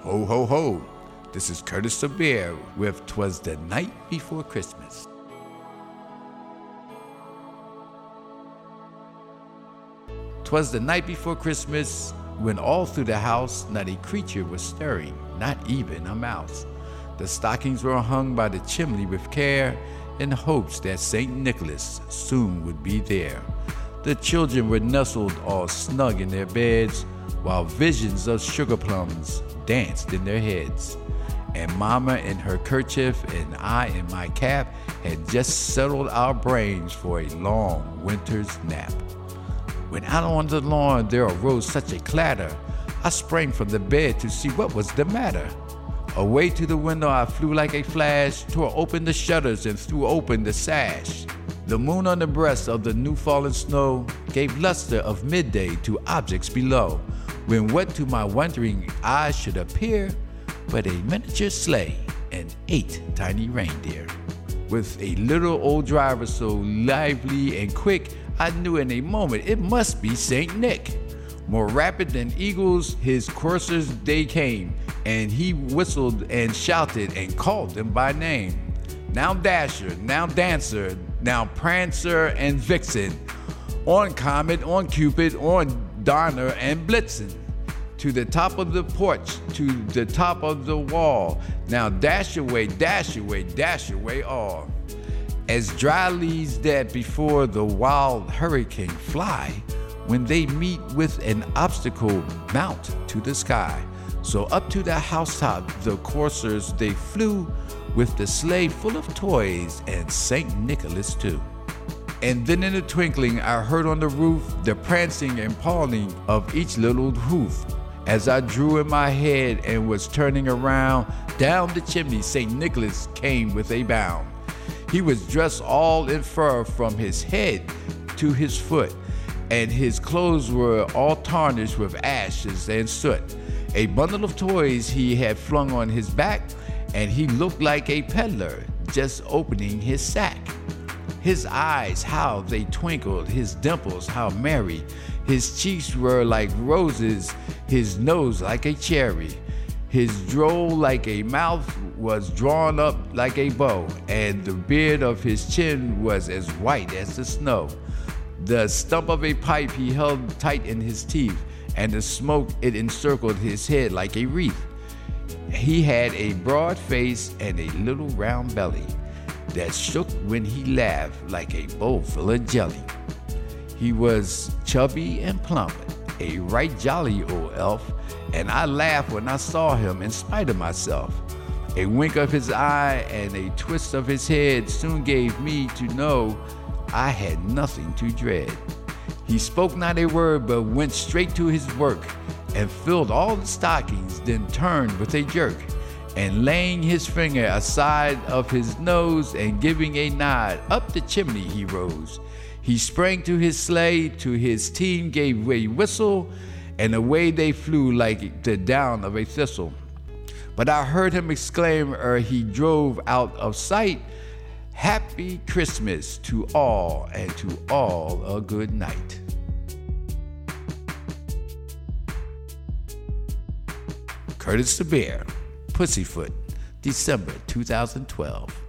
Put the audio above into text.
Ho, ho, ho. This is Curtis the Bear with 'Twas the Night Before Christmas. 'Twas the night before Christmas, when all through the house not a creature was stirring, not even a mouse. The stockings were hung by the chimney with care, in hopes that St. Nicholas soon would be there. The children were nestled all snug in their beds, while visions of sugar plums danced in their heads. And Mama in her kerchief and I in my cap had just settled our brains for a long winter's nap. When out on the lawn there arose such a clatter, I sprang from the bed to see what was the matter. Away to the window I flew like a flash, tore open the shutters and threw open the sash. The moon on the breast of the new fallen snow gave luster of midday to objects below, when what to my wondering eyes should appear but a miniature sleigh and 8 tiny reindeer. With a little old driver so lively and quick, I knew in a moment it must be Saint Nick. More rapid than eagles, his coursers they came, and he whistled and shouted and called them by name. Now Dasher, now Dancer, now Prancer and Vixen, on Comet, on Cupid, on Donner and Blitzen. To the top of the porch, to the top of the wall, now dash away, dash away, dash away all. As dry leaves that before the wild hurricane fly, when they meet with an obstacle mount to the sky. So up to the housetop the coursers they flew, with the sleigh full of toys and St. Nicholas too. And then in a twinkling I heard on the roof the prancing and pawing of each little hoof. As I drew in my head and was turning around, down the chimney St. Nicholas came with a bound. He was dressed all in fur from his head to his foot, and his clothes were all tarnished with ashes and soot. A bundle of toys he had flung on his back, and he looked like a peddler just opening his sack. His eyes, how they twinkled, his dimples, how merry. His cheeks were like roses, his nose like a cherry. His droll like a mouth was drawn up like a bow, and the beard of his chin was as white as the snow. The stump of a pipe he held tight in his teeth, and the smoke it encircled his head like a wreath. He had a broad face and a little round belly that shook when he laughed like a bowl full of jelly. He was chubby and plump, a right jolly old elf, and I laughed when I saw him in spite of myself. A wink of his eye and a twist of his head soon gave me to know I had nothing to dread. He spoke not a word, but went straight to his work, and filled all the stockings, then turned with a jerk, and laying his finger aside of his nose, and giving a nod, up the chimney he rose. He sprang to his sleigh, to his team gave a whistle, and away they flew like the down of a thistle. But I heard him exclaim ere he drove out of sight, "Happy Christmas to all, and to all a good night." Curtis the Bear, Pussyfoot, December 2012.